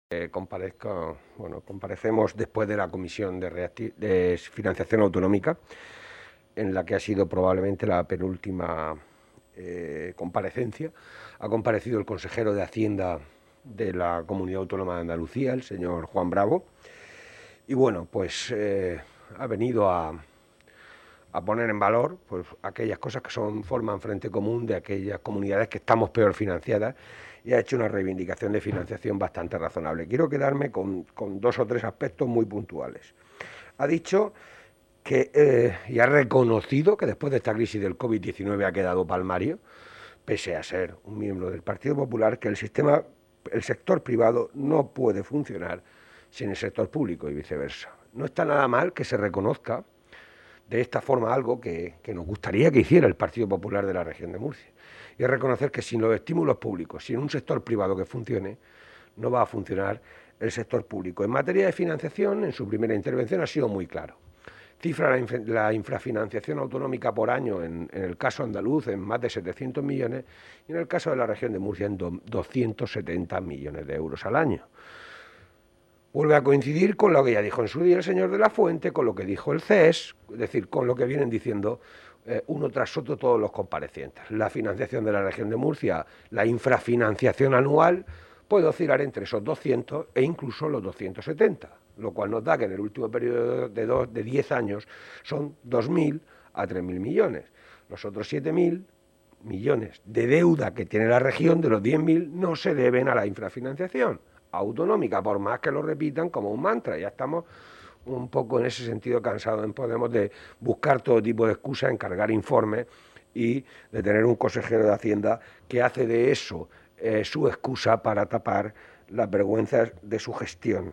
Comparecemos después de la Comisión de Financiación Autonómica, en la que ha sido probablemente la penúltima comparecencia. Ha comparecido el consejero de Hacienda de la Comunidad Autónoma de Andalucía, el señor Juan Bravo, y ha venido a poner en valor pues aquellas cosas que forman frente común de aquellas comunidades que estamos peor financiadas, y ha hecho una reivindicación de financiación bastante razonable. Quiero quedarme con dos o tres aspectos muy puntuales. Ha dicho y ha reconocido que después de esta crisis del COVID-19 ha quedado palmario, pese a ser un miembro del Partido Popular, que el sector privado no puede funcionar sin el sector público y viceversa. No está nada mal que se reconozca de esta forma algo que nos gustaría que hiciera el Partido Popular de la región de Murcia, y es reconocer que sin los estímulos públicos, sin un sector privado que funcione, no va a funcionar el sector público. En materia de financiación, en su primera intervención ha sido muy claro. Cifra la infrafinanciación autonómica por año en el caso andaluz en más de 700 millones y en el caso de la región de Murcia en 270 millones de euros al año. Vuelve a coincidir con lo que ya dijo en su día el señor de la Fuente, con lo que dijo el CES, es decir, con lo que vienen diciendo uno tras otro todos los comparecientes. La financiación de la región de Murcia, la infrafinanciación anual, puede oscilar entre esos 200 e incluso los 270, lo cual nos da que en el último periodo de 10 años son 2.000 a 3.000 millones. Los otros 7.000 millones de deuda que tiene la región, de los 10.000, no se deben a la infrafinanciación autonómica, por más que lo repitan como un mantra. Ya estamos un poco en ese sentido cansados en Podemos de buscar todo tipo de excusas, encargar informes y de tener un consejero de Hacienda que hace de eso su excusa para tapar las vergüenzas de su gestión.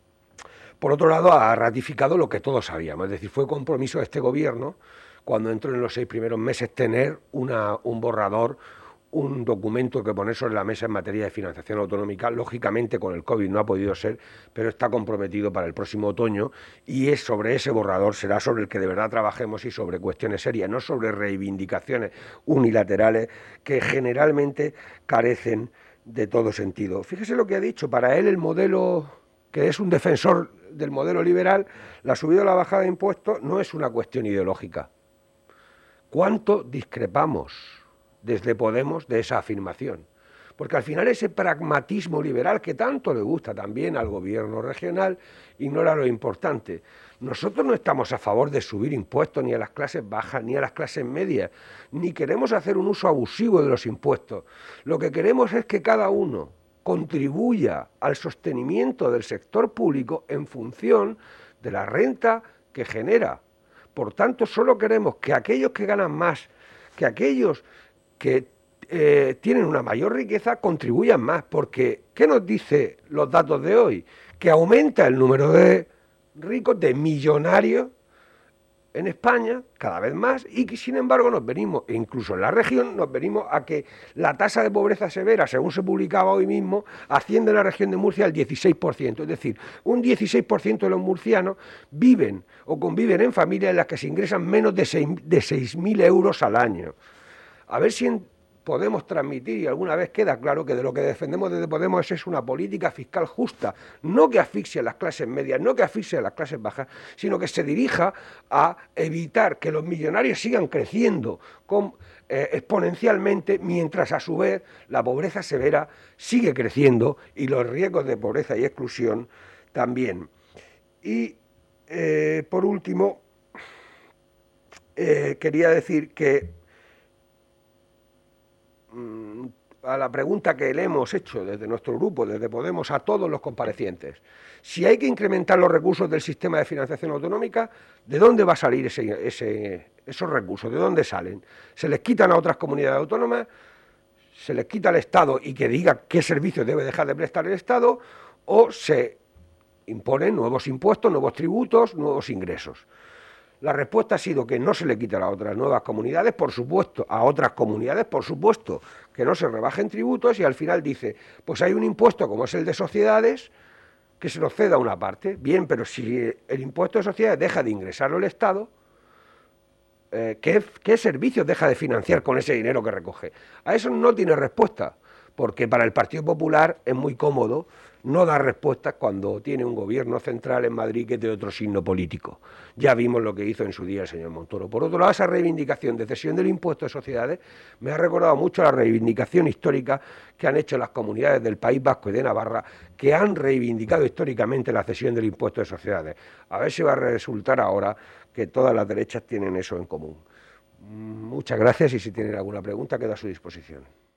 Por otro lado, ha ratificado lo que todos sabíamos, es decir, fue compromiso de este gobierno, cuando entró en los 6 primeros meses, tener un borrador, un documento que poner sobre la mesa en materia de financiación autonómica. Lógicamente con el COVID no ha podido ser, pero está comprometido para el próximo otoño, y es sobre ese borrador, será sobre el que de verdad trabajemos, y sobre cuestiones serias, no sobre reivindicaciones unilaterales que generalmente carecen de todo sentido. Fíjese lo que ha dicho: para él el modelo, que es un defensor del modelo liberal, la subida o la bajada de impuestos no es una cuestión ideológica. ¿Cuánto discrepamos desde Podemos de esa afirmación? Porque al final ese pragmatismo liberal que tanto le gusta también al gobierno regional ignora lo importante. Nosotros no estamos a favor de subir impuestos ni a las clases bajas ni a las clases medias, ni queremos hacer un uso abusivo de los impuestos. Lo que queremos es que cada uno contribuya al sostenimiento del sector público en función de la renta que genera. Por tanto, solo queremos que aquellos que ganan más, que aquellos que tienen una mayor riqueza, contribuyan más, porque ¿qué nos dicen los datos de hoy? Que aumenta el número de ricos, de millonarios en España, cada vez más, y que sin embargo nos venimos, e incluso en la región, nos venimos a que la tasa de pobreza severa, según se publicaba hoy mismo, asciende en la región de Murcia al 16%, es decir, un 16% de los murcianos viven o conviven en familias en las que se ingresan menos de 6.000 euros al año. A ver si podemos transmitir, y alguna vez queda claro, que de lo que defendemos desde Podemos es una política fiscal justa, no que asfixie a las clases medias, no que asfixie a las clases bajas, sino que se dirija a evitar que los millonarios sigan creciendo exponencialmente, mientras a su vez la pobreza severa sigue creciendo y los riesgos de pobreza y exclusión también. Y por último, quería decir que a la pregunta que le hemos hecho desde nuestro grupo, desde Podemos, a todos los comparecientes: si hay que incrementar los recursos del sistema de financiación autonómica, ¿de dónde va a salir esos recursos? ¿De dónde salen? ¿Se les quitan a otras comunidades autónomas? ¿Se les quita al Estado y que diga qué servicios debe dejar de prestar el Estado? ¿O se imponen nuevos impuestos, nuevos tributos, nuevos ingresos? La respuesta ha sido que no se le quita a otras nuevas comunidades, por supuesto, a otras comunidades, por supuesto, que no se rebajen tributos, y al final dice, pues hay un impuesto como es el de sociedades, que se nos ceda una parte. Bien, pero si el impuesto de sociedades deja de ingresarlo el Estado, ¿qué servicios deja de financiar con ese dinero que recoge? A eso no tiene respuesta, porque para el Partido Popular es muy cómodo no da respuestas cuando tiene un gobierno central en Madrid que es de otro signo político. Ya vimos lo que hizo en su día el señor Montoro. Por otro lado, esa reivindicación de cesión del impuesto de sociedades me ha recordado mucho la reivindicación histórica que han hecho las comunidades del País Vasco y de Navarra, que han reivindicado históricamente la cesión del impuesto de sociedades. A ver si va a resultar ahora que todas las derechas tienen eso en común. Muchas gracias y si tienen alguna pregunta quedo a su disposición.